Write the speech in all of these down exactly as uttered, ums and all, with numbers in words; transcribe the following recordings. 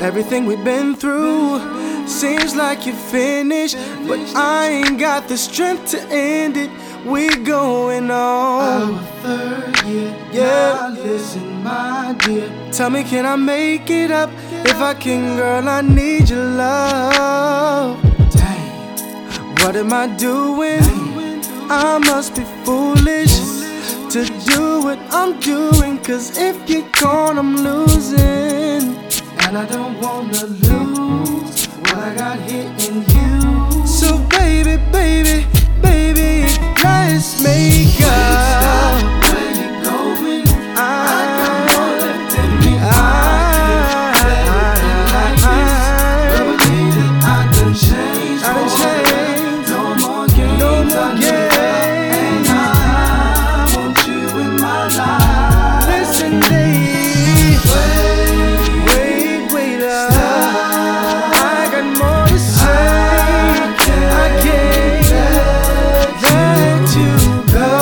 Everything we've been through seems like you're finished, but I ain't got the strength to end it. We going on our third year. Yeah. Now listen, my dear. Tell me, can I make it up? If I can, girl, I need your love. Damn, What am I doing? damn. I must be foolish to do what I'm doing, 'cause if you're gone, I'm losing. And I don't wanna lose what I got here in you. So baby, baby, baby, let's make up. Where you going? I, I got more left in me. I, I can let it like this. Girl, believe it, I done changed. I done for changed. that. No more games. No more I games. And I want you in my life. Listen, baby, Wait, wait, wait up. stop. I got more to say. I can't, I can't let you go.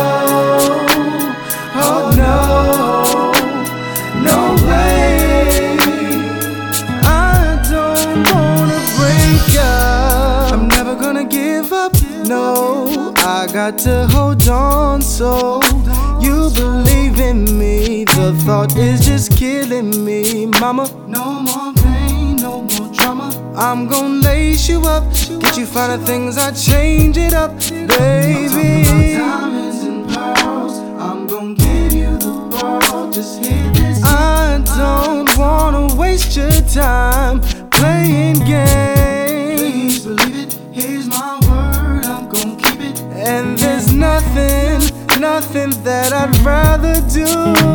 Oh no, no way. I don't wanna break up. I'm never gonna give up. No, I got to hold on so you believe in me. The thought is just killing me, mama. No more pain, no more drama. I'm gon' lace you up, get you finer things, I change it up, baby. Diamonds and pearls, I'm gon' give you the world. Just hear this. I don't wanna waste your time playing games. Please believe it. Here's my word, I'm gon' keep it. And there's nothing, nothing that I'd rather do.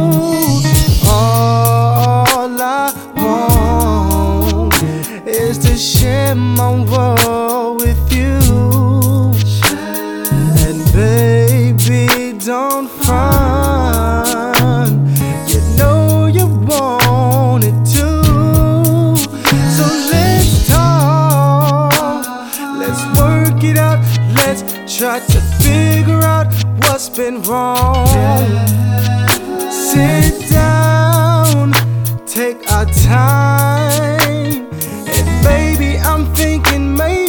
All I want is to share my world with you. And baby, don't front, you know you want it too. So let's talk, let's work it out, let's try to figure out what's been wrong. Sit down, take our time, and baby, I'm thinking maybe